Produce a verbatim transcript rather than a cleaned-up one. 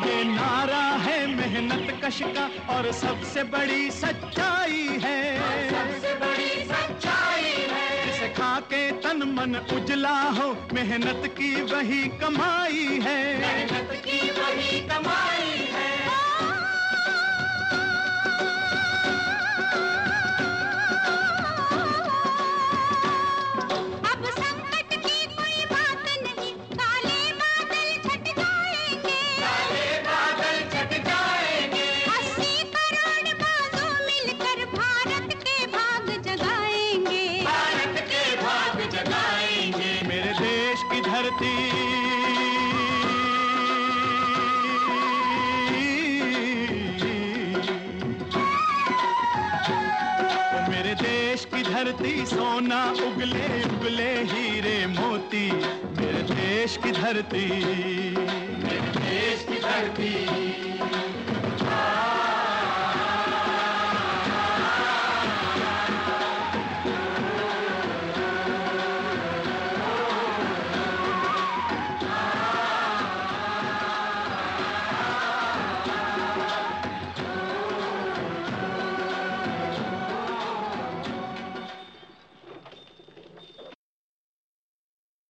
ये नारा है मेहनत कश का और सबसे बड़ी सच्चाई है, सबसे बड़ी सच्चाई है। जिसे खा के तन मन उजला हो, मेहनत की वही कमाई है, मेहनत की वही कमाई है। अब संकट की कोई बात नहीं, काले बादल छट जाएंगे, काले बादल छट जाएंगे। अस्सी करोड़ बाजू मिलकर भारत के भाग जगाएंगे, भारत के भाग जगाएंगे। मेरे देश की धरती मेरे देश की धरती सोना उगले उगले हीरे मोती, मेरे देश की धरती, मेरे देश की धरती